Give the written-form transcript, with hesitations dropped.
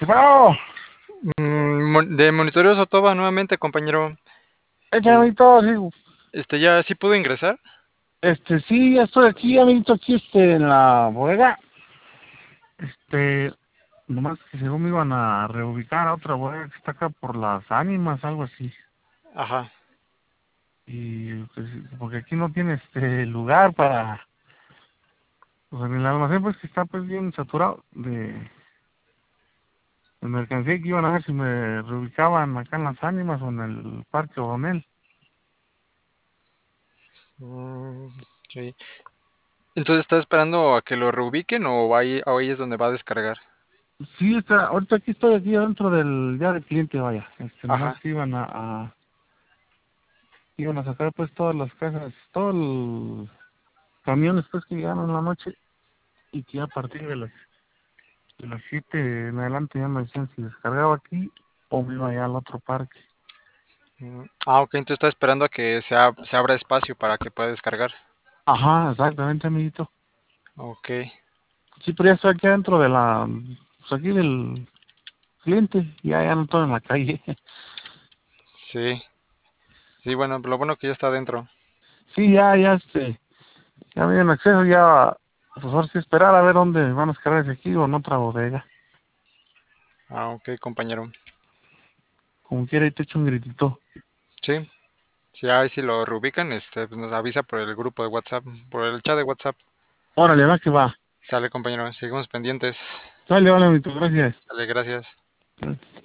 Bueno, De Monitoreo Sotoba nuevamente, compañero. échame, Eh, amiguito, sí, ¿Ya sí pudo ingresar? sí, ya estoy aquí, amiguito, aquí, en la bodega, este, nomás que según me iban a reubicar a otra bodega que está acá por las ánimas, algo así, Ajá. y, pues, porque aquí no tiene, lugar para, pues, en el almacén, pues, que está, pues, bien saturado de mercancía, que iban a ver si me reubicaban acá en las ánimas o en el Parque O'Donnell. Mm, ok. Entonces, ¿está esperando a que lo reubiquen o ahí es donde va a descargar? Sí, ahorita estoy aquí adentro ya del cliente, vaya, nomás Ajá. que iban a sacar pues todas las cajas, todos los camiones pues que llegaron en la noche y que a partir de las 7 en adelante ya me decían si descargaba aquí o me iba allá al otro parque. Ok, entonces está esperando a que se abra espacio para que pueda descargar. Ajá, exactamente, amiguito. Ok, Sí, pero ya estoy aquí adentro pues aquí del cliente, ya no estoy en la calle. sí. Sí, bueno, lo bueno que ya está adentro. Sí, ya me dieron acceso, pues ahora sí esperar a ver dónde van a descargar ese aquí o en otra bodega. Ok, compañero. Como quiera, y te echo un gritito. Sí, sí, ahí si lo reubican, pues nos avisa por el grupo de WhatsApp, por el chat de WhatsApp. Órale, va que va. Sale, compañero. Seguimos pendientes. Sale, vale, amiguito, gracias. Sale, gracias.